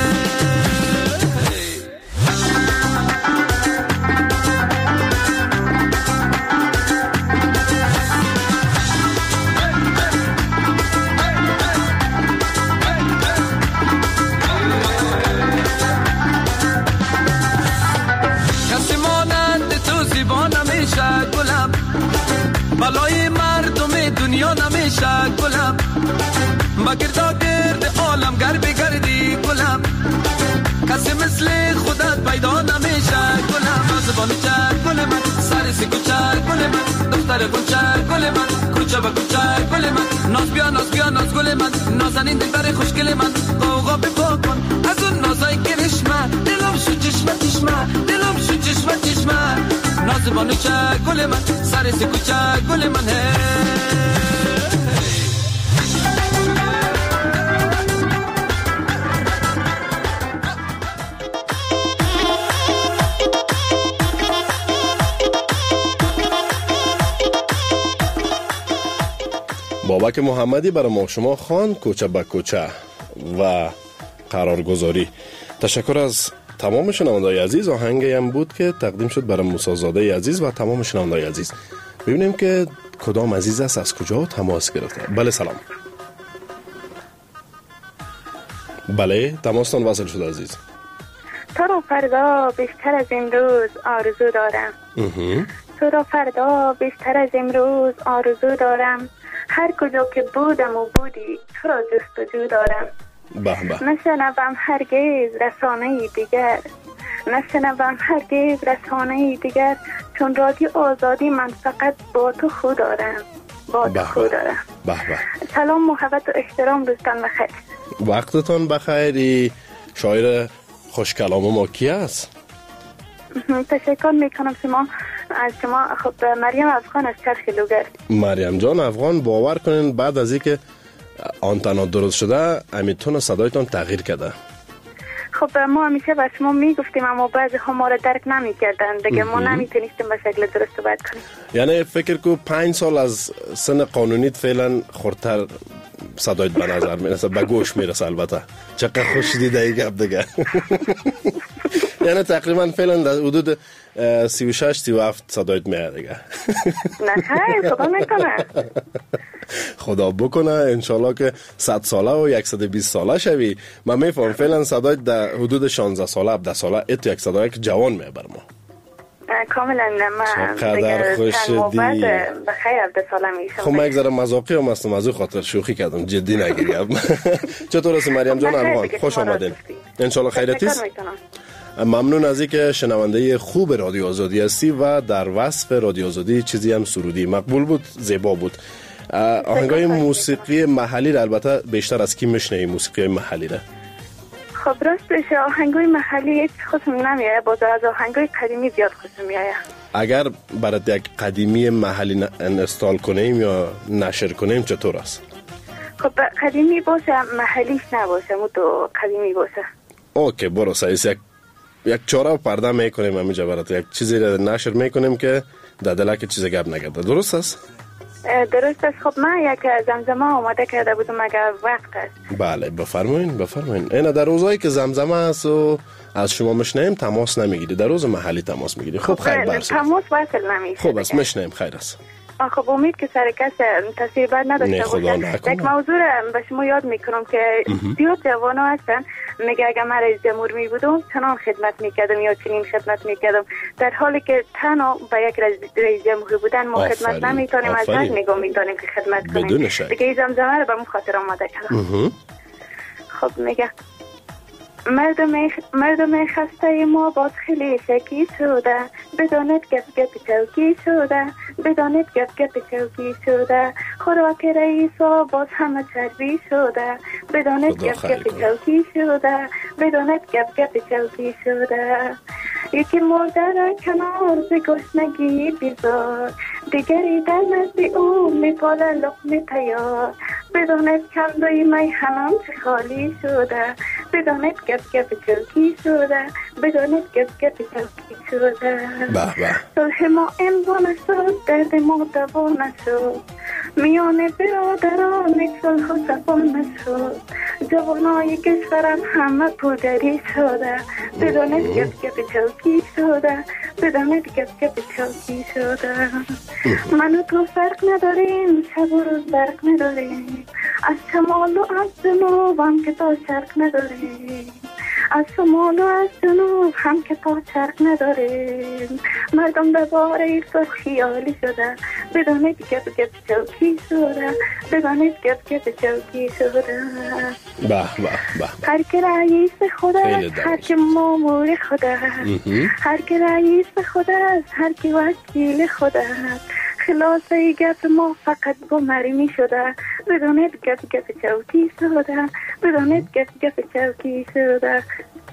بلای مردم دنیا نمیشه گلم با گردا گرد عالم گر بگردی گلم کسی مثل خودت پیدا نمیشه گلم نازوانی چر گل من سرسی کوچر گل من دختر گنچر گل من کوچه و کوچر گل من ناز بیا ناز بیا ناز گل من نازنین دلبر خوشگل من قوقا بپا کن از اون نازای کرشمه دلم شو چشمه چشمه دلم شو چشمه چشمه نازوانی چر گل من سرسی کوچر گل من بابک محمدی برای ما شما خوان کوچه به کوچه و قرارگذاری. تشکر از تمام شنونده‌های عزیز. آهنگی هم بود که تقدیم شد برای موسی زاده عزیز و تمام شنونده‌های عزیز. ببینیم که کدام عزیز است از کجا تماس گرفته. بله سلام. بله تماستان وصل شد عزیز. تو را فردا بیشتر از امروز آرزو دارم. تو را فردا بیشتر از امروز آرزو دارم. هر کجا که بودم و بودی تو را جستجو دارم. به به. نشنوم هرگز رسانه دیگر، نشنوم هرگز رسانه دیگر، چون رادیو آزادی من فقط با تو خود دارم، با تو خود دارم. به به. سلام محبت و احترام دوستان بخیر. وقتتان بخیر. شاعر خوش کلام ما کی است؟ تشکر میکنم شما از شما. خب مریم افغان از چرخ لوگر. مریم جان افغان، باور کنین بعد از اینکه آنتنا درست شده امیتون صدایتان تغییر کرده. خب ما همیشه با شما میگفتیم اما بعضی ها ما را درک نمیکردن دیگه. ما نمیتونستیم به شکل درست صحبت کنیم. یعنی فکر کو پنج سال از سن قانونیت فعلا خورتر صدایت به نظر میرسه، به گوش میرسه. البته چقدر خوش دیده ای گپ دیگه. یعنی تقریبا فعلا در حدود سی و شش سی و هفت صدایت میاد دیگه. نه خیر خدا نکنه. خدا بکنه انشالله که صد ساله و صد و بیست ساله شوی. من میفهم فعلا صدایت در حدود شانزده ساله هفده ساله ات یک صدای که جوان میه بر ما. کاملا من چقدر خوش دی. بخیر هفده ساله میشم. خب من یک ذره مذاقی هم هستم، از اون خاطر شوخی کردم، جدی نگیریم. چطور هستی مریم جان افغان؟ خوش آمدین. انشالله خیرت است. ممنون از اینکه شنونده خوب رادیو آزادی هستی و در وصف رادیو آزادی چیزی هم سرودی مقبول بود، زیبا بود. آهنگای موسیقی محلی را البته بیشتر از کی میشنوی؟ موسیقی محلی را؟ خب راستش آهنگای محلی هیچ خوشم نمیاد، باز از آهنگای قدیمی زیاد خوشم میاد. اگر برات یک قدیمی محلی انستال کنیم یا نشر کنیم چطور است؟ خب قدیمی باشه، محلیش نباشه، مو تو قدیمی باشه. اوکی برو سایس یک یک چهار و پرده میکنیم همینجا برات یک چیزی را نشر میکنیم که در دلک چیز گپ نگرده. درست است؟ درست است. خب من یک زمزمه آماده کرده بودم اگر وقت است. بله بفرمایین بفرمایین. اینا در روزایی که زمزمه است و از شما مشنیم تماس نمیگیری، در روز محلی تماس میگیری. خب خیر برس تماس وصل نمیشه. خب است مشنیم خیر است. خب امید که سر کس تصویر بد نداشته باشه. یک موضوع به شما یاد میکنم که زیاد جوانا هستن میگه اگر من رئیس جمهور می بودم چنان خدمت میکردم یا چنین خدمت میکردم، در حالی که تنها به یک رئیس جمهور بودن ما خدمت نمیتونیم، از هر نگاه میتونیم که خدمت کنیم. دیگه این زمزمه رو به من خاطر آماده کردم. خب میگه مردم مردم خسته ما باز خیلی شکی شده، بدانید گپ گپ چوکی شده، بدانید گپ گپ چوکی شده، خوراک رئیسا باز همه چربی شده، بدانید گپ گپ چوکی شده، بدانید گپ گپ چوکی شده. یکی مرده را کنار ز گشنگی بیزار، دیگری در نزد او میپاله لقمه تیار، بدانید کندوی می هنان چه خالی شده، بدانید گپ گپ چوکی شده، بدانید گپ گپ چوکی شده. صلح ما امضا نشد، درد ما دوا نشد، میان برادران صلح و صفا نشد، جوانای کشورم همه پودری شده، بدانید گپ گپ چوکی شده، بدانید گپ گپ چوکی شده. من و تو فرق نداریم، شب و روز برق نداریم، از شمال و از جنوب هم که تا شرق نداریم، از شمال و از جنوب هم که تا شرق نداریم. مردم به باره تو خیالی شده، بدانید گپ گپ چوکی شده، بدانید گپ گپ چوکی شده. به به به. هر که رئیس خود است، هر که مامور خود است، هر که رئیس خود است، هر که وکیل خود است، خلاصه گپ ما فقط گمری می شده، بدانید گپ گپ چوکی شده، بدانید گپ گپ چوکی شده.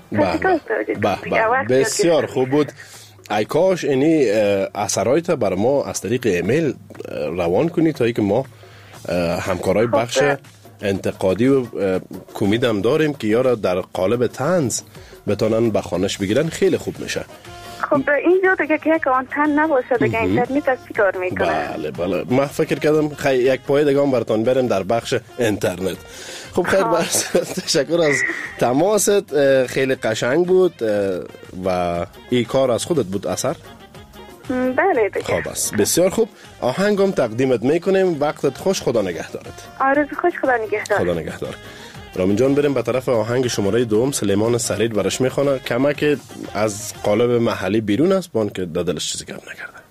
بسیار خوب بود. ای کاش اینی اثرایت بر ما از طریق ایمیل روان کنی تا ای که ما همکارای بخش انتقادی و کمید هم داریم که یارا در قالب طنز بتانن بخوانش بگیرن، خیلی خوب میشه. خب اینجا دیگه که یک آنتن نباشه دیگه اینترنت از چی کار میکنه؟ بله بله من فکر کردم خی... یک پای دیگه هم براتون بریم در بخش اینترنت. خب خیر برس تشکر از تماست، خیلی قشنگ بود و این کار از خودت بود اثر؟ بله دیگه. خب است بسیار خوب. آهنگم تقدیمت میکنیم، وقتت خوش، خدا نگهدارت. آرزو خوش، خدا نگهدار. خدا نگهدار. رامین جان بریم به طرف آهنگ شماره دوم. سلیمان سرید برش میخونه، کمک از قالب محلی بیرون است، بان که دادلش چیزی گپ نکرده.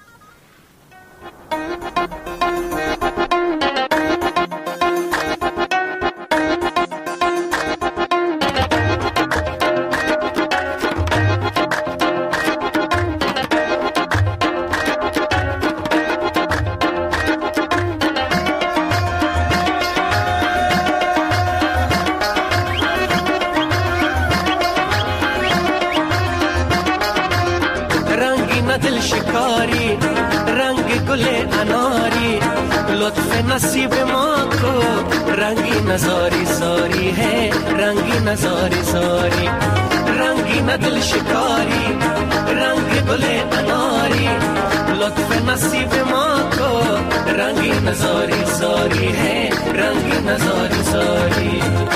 नसीब माँ को रंगी नजारी सारी है, रंगी नजारी सारी, रंगी न दिल शिकारी, रंग गुले अनारी, लुत्फ नसीब माँ को रंगी नजारी सारी है, रंगी नजारी सारी।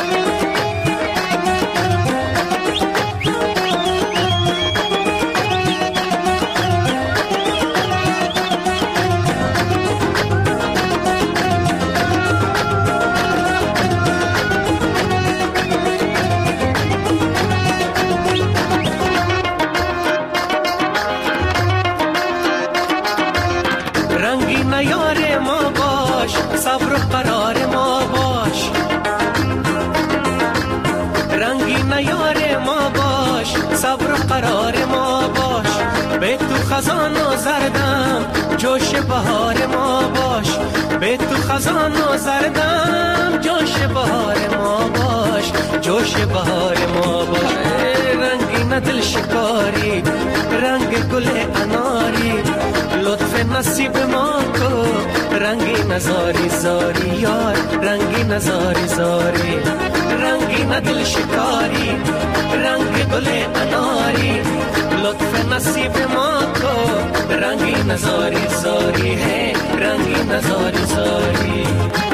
خزان و زردم جوش بهار ما باش، به تو خزان و زردم جوش بهار ما باش، جوش بهار ما باش. رنگین دل شکاری، رنگ گل اناری، لطف نصیب ما کو رنگی نزاری زاری یار، رنگی نزاری زاری، رنگین دل شکاری، رنگ گل اناری، لطف نصیب ما کو रंगी नजारी सारी है। رنگی نزاری زاری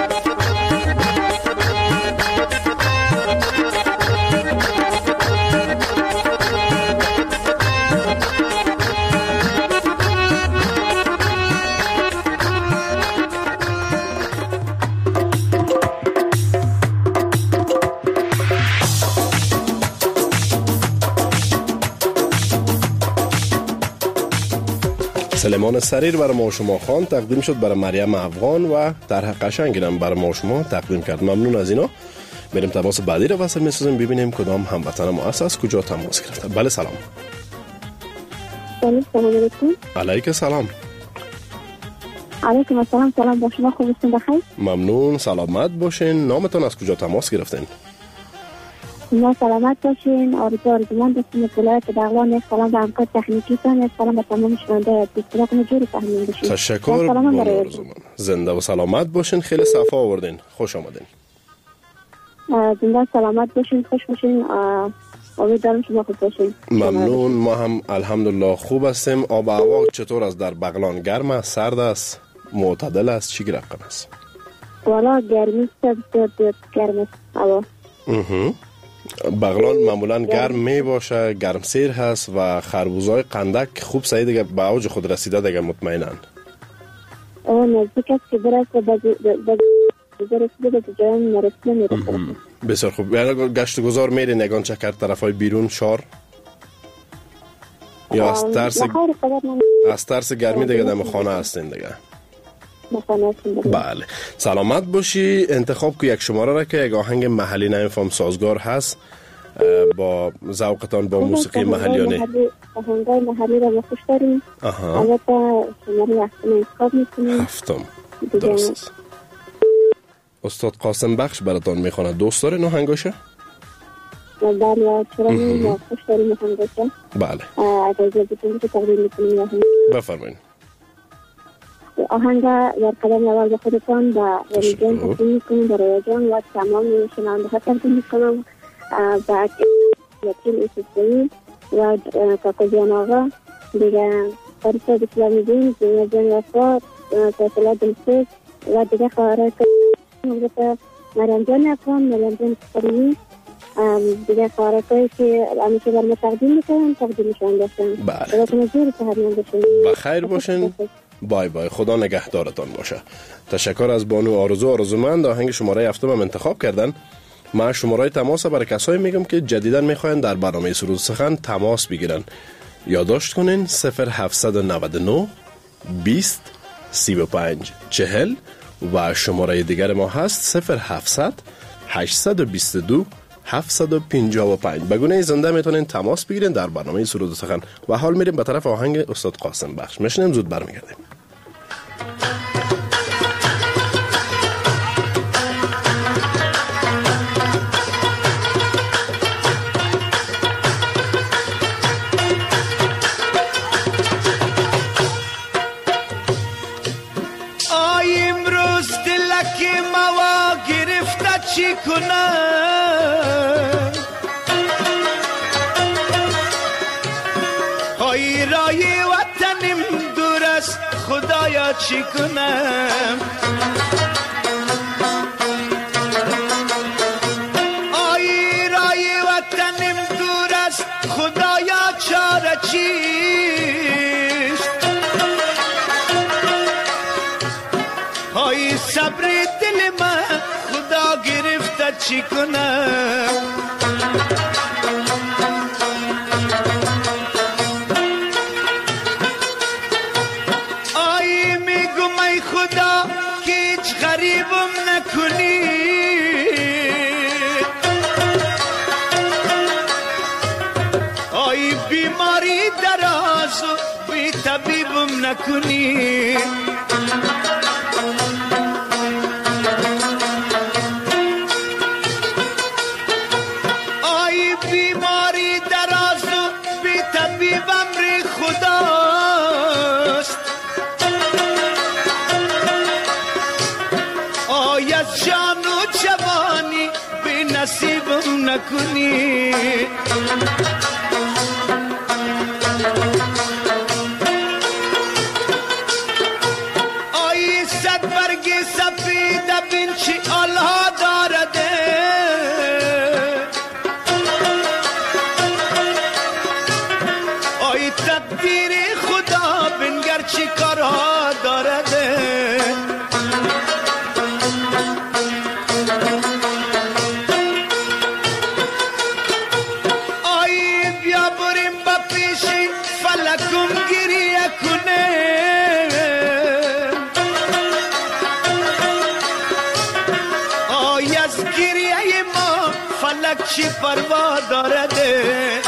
سلیمان سریر برای ما شما خان تقدیم شد برای مریم افغان و طرح قشنگی هم برای ما شما تقدیم کرد. ممنون از اینا. بریم تماس بعدی رو وصل می‌سازیم ببینیم کدام هموطن ما از کجا تماس گرفته. بله سلام. سلام علیکم. علیک سلام. علیکم السلام. سلام با شما، خوب هستین؟ بخیر. ممنون، سلامت باشین. نامتون از کجا تماس گرفتین؟ ما سلامت باشین. آرزو آرزومند هستیم ولایت بغلان. یک سلام به همکار تکنیکیتان، یک سلام به تمام شنونده دیسپلاک نجوری فهمین بشین. تشکر. زنده و سلامت باشین. خیلی صفا آوردین. خوش آمدین. زنده سلامت باشین، خوش باشین. امیدوارم شما خوب باشین. ممنون. ما هم الحمدلله خوب هستیم. آب و هوا چطور است در بغلان؟ گرم است، سرد است، معتدل است، چی رقم است؟ والا گرمی است، بسیار گرم است هوا. بغلان معمولا گرم می باشه، گرم سیر هست و خربوزهای قندک خوب سعی دیگه به اوج خود رسیده دیگه مطمئنن. او نزدیک است که برسه برسه به جای نرسیده میرسه. بسیار خوب. یعنی گشت گذار میری نگان چکر طرف های بیرون شهر یا از ترس از ترس گرمی دیگه دم خانه هستین دیگه؟ بله. سلامت باشی. انتخاب که یک شماره را که یک آهنگ محلی نمیفهم سازگار هست با ذوقتان، با موسیقی محلی یا نه؟ آهنگای محلی را خوش داریم. البته شماره هفتم انتخاب میکنیم. هفتم درست است. استاد قاسم بخش براتان میخواند. دوست دارین آهنگاشه؟ بله، چرا نه، خوش داریم آهنگاشه. بله. اجازه بدید که تقدیم میکنیم آهنگ. بفرمایید. آهنگ در قدم اول به خودتان و رمیجان تقدیم میکنیم، برای جان و تمام شنونده ها تقدیم میکنم. با یکیل ایسوسایی و کاکوزیان آقا دیگه فرساد اسلامی دین، زنیا جان وفا، تاثلا دلسوز و دیگه خواهرهای که مریم جان افغان، مریم جان سفرینی، دیگه خواهرهای که همیشه برمه تقدیم میکنم، تقدیمشان داشتن. بله. بخیر باشین. بای بای. خدا نگهدارتان باشه. تشکر از بانو آرزو آرزومند. آهنگ شماره هفتم هم انتخاب کردن. ما شماره تماس برای کسایی میگم که جدیداً میخواین در برنامه سرود سخن تماس بگیرن. یادداشت کنین صفر هفت نه نه بیست سی و پنج چهل و شماره دیگر ما هست صفر هفتصد هشتصد و بیست و دو هفتصد و پنجاه و پنج. به گونه زنده میتونین تماس بگیرین در برنامه سرود سخن. و حال میریم به طرف آهنگ استاد قاسم بخش. میشنیم، زود برمیگردیم. آی امروز دلک موا گرفته چی کنم؟ آی رای وطنم دور است، خدایا چی کنم؟ آی رای وطنم دور است، خدایا چاره چیست؟ آی صبر دل من خدا گرفته چی کنم؟ آی میگم ای خدا که هیچ غریبم نکنی، آی بیماری دراز و بی طبیبم نکنی. آی بیماری دراز و بی طبیب امر خداست. آی از جان و جوانی بی نصیبم نکنی. آی تقدیر خدا بنگر چی کارا دارده. آی بیا بریم با پیشین فلکم گریه کنه. آی از گریه ما فلک چی پروا دارده.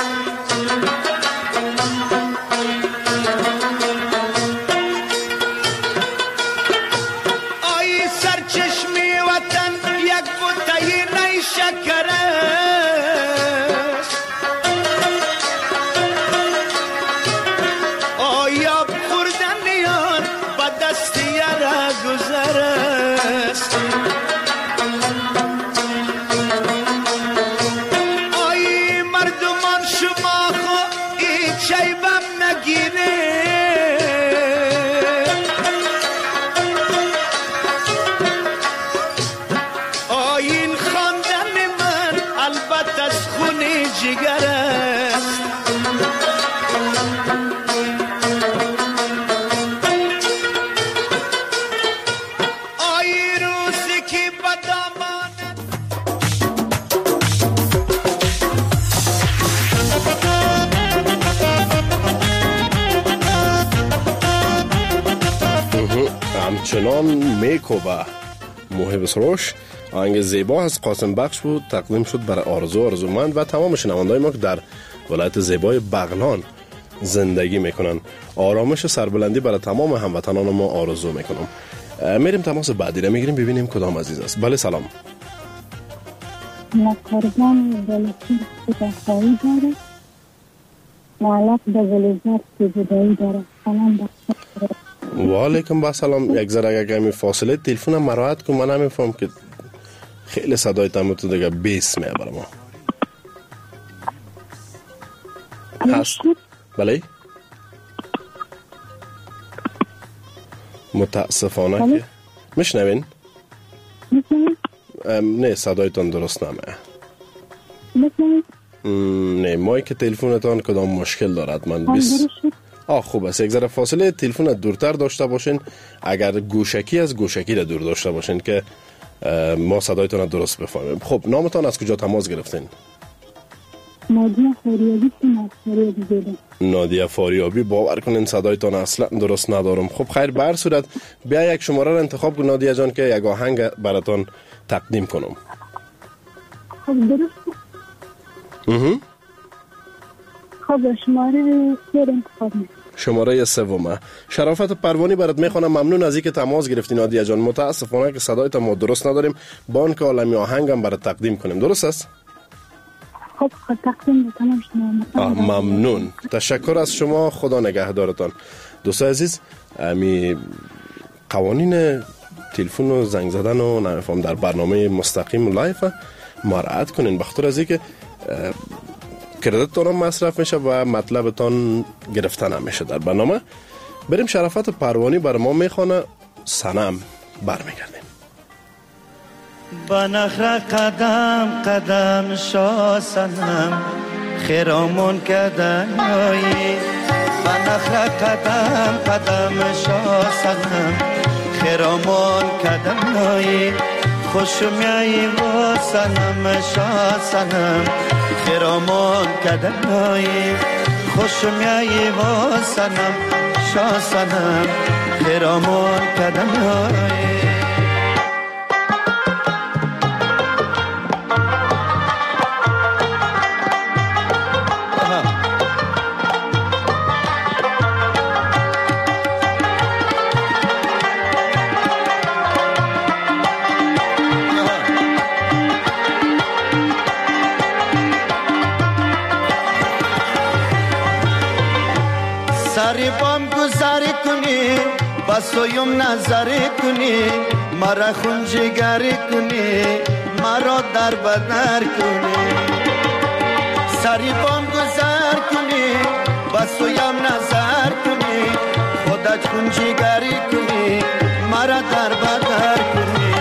همچنان میکوبه محب سروش آهنگ زیبا از قاسم بخش بود، تقدیم شد برای آرزو آرزومند و تمام شنوندای ما که در ولایت زیبای بغلان زندگی میکنن. آرامش سربلندی برای تمام هموطنان ما آرزو میکنم. میریم تماس بعدی را میگیریم ببینیم کدام عزیز است. بله سلام. مقربان دلکی خداخواهی داره معلق به ولزت که جدایی داره. سلام بخش. و علیکم با سلام. یک ذره اگر کمی فاصله تلفن مراحت کن، من نمیفهم که خیلی صدای تمام تو دیگه بیس میه برای ما هست. بله متاسفانه که میشنوین نه صدایتان درست نمیه. نه مایی که تلفنتان کدام مشکل دارد من بیس آه خوب است. یک ذره فاصله تلفن دورتر داشته باشین، اگر گوشکی از گوشکی را دور داشته باشین که ما صدایتان را درست بفهمیم. خب نامتان از کجا تماس گرفتین؟ نادیه فاریابی. نادیه فاریابی. باور کنین صدایتان اصلا درست ندارم. خب خیر به هر صورت بیا یک شماره را انتخاب کن نادیه جان که یک آهنگ براتون تقدیم کنم. خب درست. خب شماره سه انتخاب می شماره سوم. شرافت پروانی برات میخوانم. ممنون از اینکه تماس گرفتی نادیه جان. متاسفانه که صدایت ما درست نداریم. بان که عالمی آهنگم برات تقدیم کنیم. درست است؟ خب خب تقدیم تمام شما. ممنون. تشکر از شما. خدا نگهدارتان. دوستان عزیز امی قوانین تلفن و زنگ زدن و نمیفهم در برنامه مستقیم لایف مراعات کنین بخاطر از اینکه کردیتتان هم مصرف میشه و مطلبتان گرفته نمیشه در برنامه. بریم شرافت پروانی بر ما میخوانه صنم. برمیگردیم. بنخره قدم قدم شا صنم خیرامون کدن آیی. بنخره قدم قدم شا صنم خیرامون کدن آیی. خوش میایی و صنم شا صنم خیرامون کدن آیی. خوش میایی و صنم شا صنم خیرامون کدن آیی. سری بام گذاری کنی بسویم نظری کنی مرا خونجگری کنی مرا در بدر کنی. سری بام گذار کنی بسویم نظر کنی خودت خونجگری کنی مرا در بدر کنی.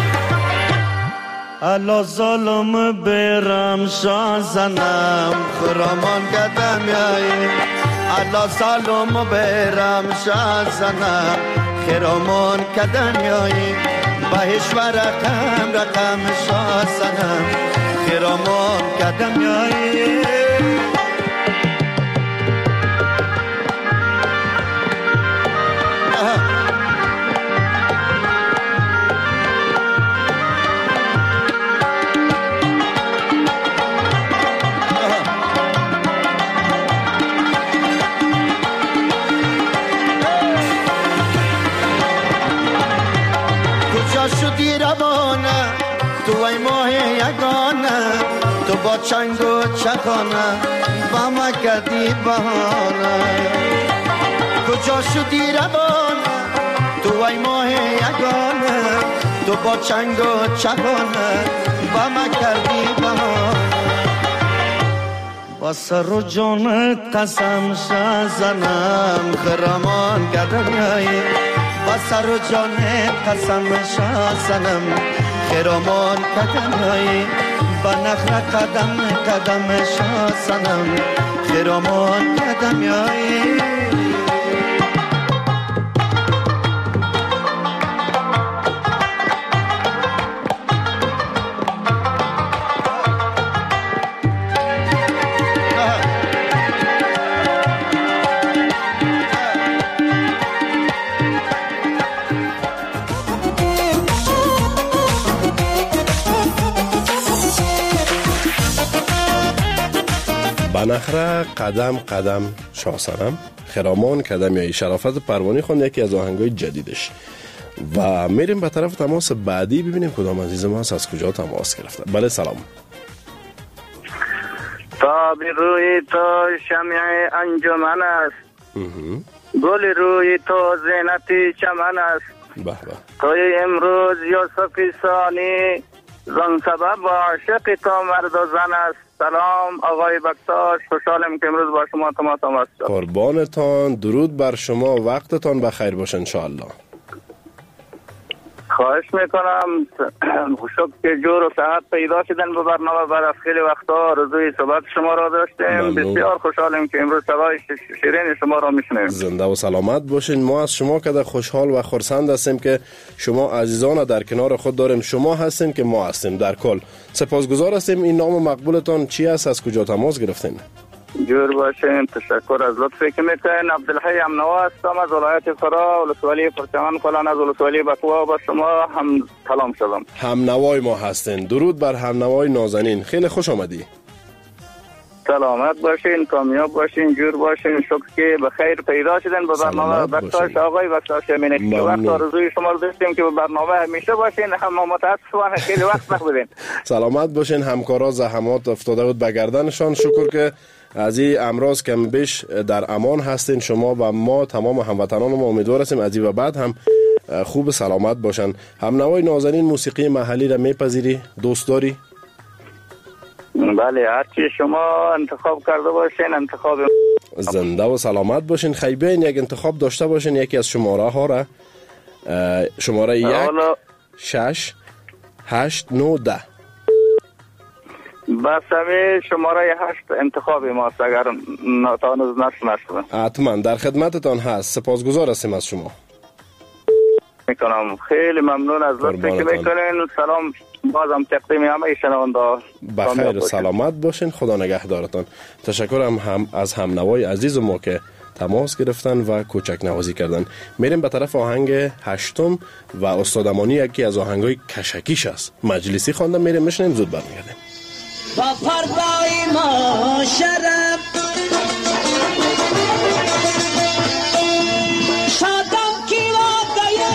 الا ظالم برم شان زنم خرامان قدم یایی. الله سالم برم شازنم خیرامون کدنیایی بهش و رقم رقم شازنم خیرامون کدنیایی شدی روانه تو ای ماه یگانه تو با چنگ و چخانه با ما کردی بهانه کجا شدی روانه تو ای ماه یگانه تو با چنگ و چخانه با ما کردی بهانه با سر و جانت قسم شازنم خرامان گدنیایی با سر و جانت قسم شازنم خیرامان کدنیایی با نخر قدم قدم شازنم خیرامان کدنیایی بنخره قدم قدم شاسنم خرامان کدم یا شرافت پروانی خوند یکی از آهنگای جدیدش و میریم به طرف تماس بعدی ببینیم کدام عزیز ما از کجا تماس گرفته. بله سلام. تا بی روی تو شمع انجمن است گل روی تو زینت چمن است به به توی امروز یوسف ثانی زن سبب عاشق تو مرد و زن است. سلام آقای بکتاش، خوشحالم که امروز با شما تماس هستم. قربانتان، درود بر شما، وقتتان بخیر باشه انشاءالله. خواهش میکنم خوشحال که جور و صحت پیدا شدن به برنامه. بعد از خیلی وقتا رضوی صحبت شما را داشتیم. بسیار خوشحالم که امروز صدای شیرین شما را میشنویم. زنده و سلامت باشین. ما از شما کده خوشحال و خرسند هستیم که شما عزیزان در کنار خود داریم. شما هستین که ما هستیم. در کل سپاسگزار هستیم. این نام مقبولتان چی است؟ از کجا تماس گرفتین؟ جور باشین، تشکر از لطفی که میکنین. عبدالحی امنوا هستم از ولایت فرا، ولسوالی پرچمان کلان، از ولسوالی بکوا. با شما هم سلام شدم. هم نوای ما هستین. درود بر هم نوای نازنین. خیلی خوش آمدی. سلامت باشین، کامیاب باشین، جور باشین. شکر که بخیر پیدا شدن به برنامه بکتاش. آقای بکتاش امینه که وقت آرزوی شما رو داشتیم که به برنامه همیشه باشین. هم متاسفانه خیلی وقت نبودین. سلامت باشین. همکارا زحمات افتاده بود به گردنشان. شکر که از این امراض کم بیش در امان هستین. شما و ما تمام هموطنان ما امیدوار هستیم از این و بعد هم خوب سلامت باشن. هم نوای نازنین موسیقی محلی را میپذیری؟ دوست داری؟ بله، هرچی شما انتخاب کرده باشین انتخاب. زنده و سلامت باشین. خیبین یک انتخاب داشته باشین. یکی از شماره ها را شماره یک شش هشت نو ده بس همه شماره هشت انتخاب ماست اگر نتانوز نشد نشد. حتما در خدمتتان هست. سپاسگزار هستیم از شما. میکنم خیلی ممنون از لطفی که میکنین. سلام بازم تقدیم همه شنونده. بخیر و سلامت باشین. خدا نگهدارتان. تشکرم هم از هم نوای عزیز ما که تماس گرفتن و کوچک نوازی کردن. میریم به طرف آهنگ هشتم و استاد امانی یکی از آهنگای کشکیش است. مجلسی خواندم. میریم میشنیم زود برمیگردیم. با پردای ما شرم شادم کی وادایه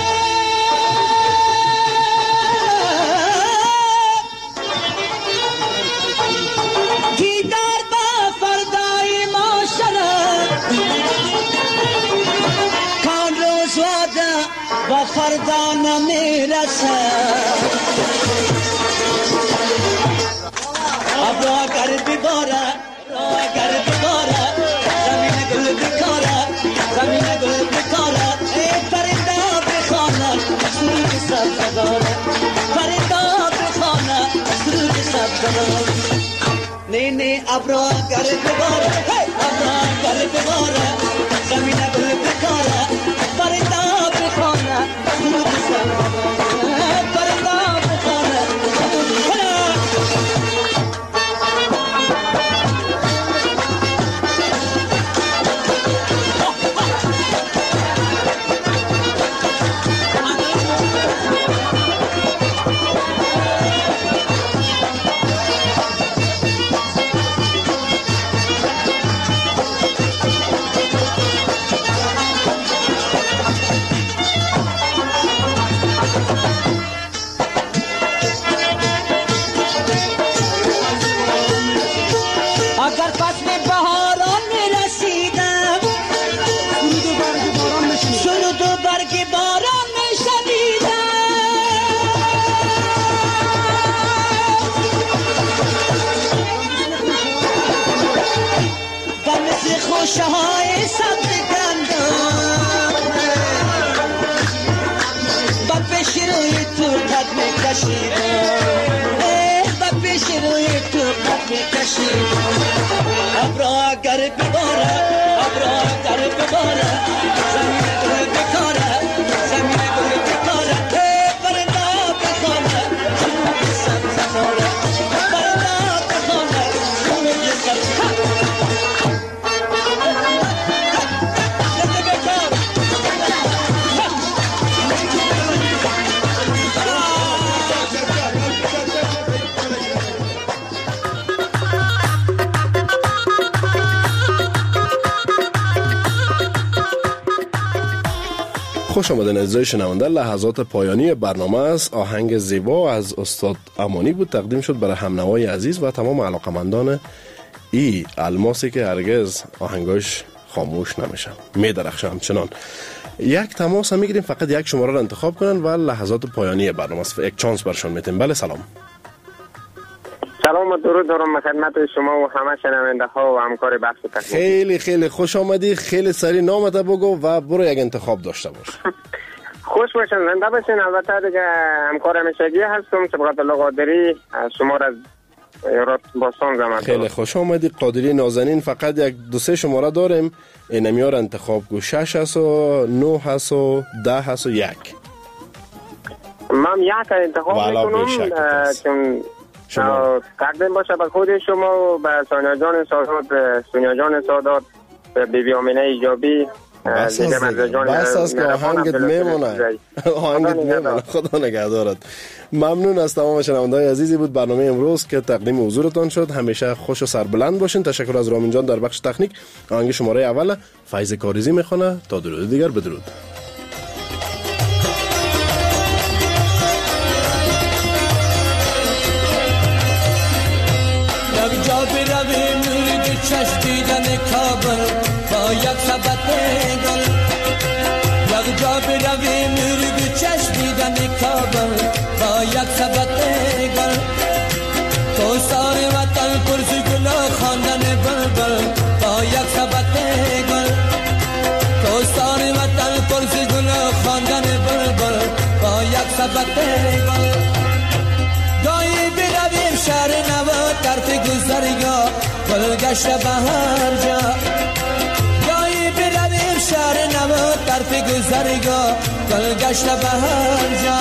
دیدار با پردای ما شرم کان روز واده با فردا نمیرسه ابرا گر بگاره را گر بگاره زمین گل بکاره زمین گل بکاره ای پرنده بخانه سرود سبز داره پرنده بخانه سرود سبز داره نه نه ابرا گر بگاره ابرا گر بگاره ریشه های سبز گندم با پیش روی تو قد میکشیدم با پیش روی تو قد میکشیدم ابرا اگر بباره ابرا اگر بباره زمین توی بکاره زمین توی بکاره برنا بخانه جنوب سبز زاره برنا بخانه جنوب سبز خوش آمدین عزیزای شنونده. لحظات پایانی برنامه است. آهنگ زیبا از استاد امانی بود، تقدیم شد برای همنوای عزیز و تمام علاقمندان ای الماسی که هرگز آهنگاش خاموش نمیشن، میدرخشه همچنان. یک تماس هم میگیریم، فقط یک شماره رو انتخاب کنن و لحظات پایانی برنامه است. یک چانس برشون میتیم. بله سلام. سلام و درود دارم خدمت شما و همه شنونده ها و همکار بخش تکنیکی. خیلی خیلی خوش آمدی. خیلی سری نامت بگو و برو یک انتخاب داشته باش. خوش باشین، زنده باشین. البته دیگه همکار همیشگی هستم سبقت الله قادری، شما را ایراد باستان زمان. خیلی خوش آمدی قادری نازنین. فقط یک دو سه شماره داریم، اینمی ها را انتخاب کو. شش هست و نه هست و ده هست و یک. من یک انتخاب میکنم چون تقدیم باشه به خود شما و به سونیا جان سادات، سونیا جان سادات، بی بی آمینه ایجابی. بس است که آهنگت میمونه. آهنگت میمونه. خدا نگهدارت. ممنون از تمام شنونده‌های عزیزی بود برنامه امروز که تقدیم حضورتان شد. همیشه خوش و سربلند باشین. تشکر از رامین جان در بخش تکنیک. آهنگ شماره اول فیض کاریزی میخونه. تا درود دیگر بدرود. چشیدن کابل با یک سبت گل، یک جا برویم رو چشیدن کابل با یک سبت گل. تو سار وطن پرز گل خواندن بلبل با یک سبت گل. تو سار وطن پرز گل خواندن بلبل با یک سبت گل. گاهی برویم شهر نو طرف گذرگاه گلگشت بهر جا. گاهی برویم شهر نو طرف گذرگاه گلگشت بهر جا.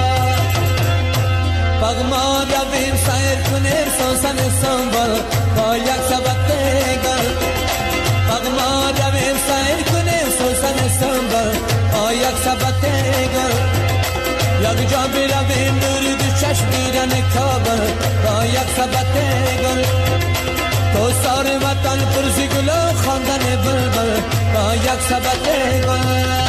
پغما رویم سیر کنیم سوسن سنبل با یک سبت گل. پغما رویم سیر کنیم سوسن سنبل با یک سبت گل. یک جا برویم نور دو چشم دیدن کابل با یک سبت گل. تو سار وطن پرزی گل خواندن بلبل با یک سبت گل.